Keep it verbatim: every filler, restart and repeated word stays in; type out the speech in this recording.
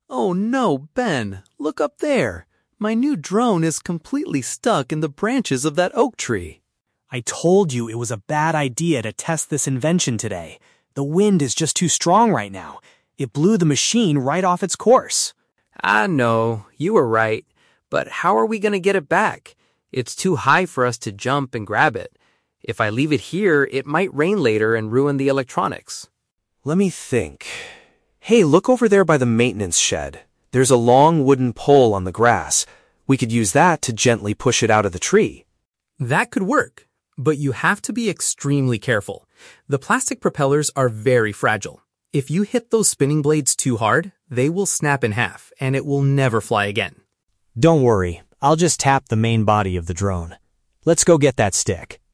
Oh no, Ben, look up there. My new drone is completely stuck in the branches of that oak tree. I told you it was a bad idea to test this invention today. The wind is just too strong right now. It blew the machine right off its course. I know, you were right. But how are we going to get it back? It's too high for us to jump and grab it. If I leave it here, it might rain later and ruin the electronics. Let me think. Hey, look over there by the maintenance shed. There's a long wooden pole on the grass. We could use that to gently push it out of the tree. That could work, but you have to be extremely careful. The plastic propellers are very fragile. If you hit those spinning blades too hard, they will snap in half, and it will never fly again. Don't worry, I'll just tap the main body of the drone. Let's go get that stick.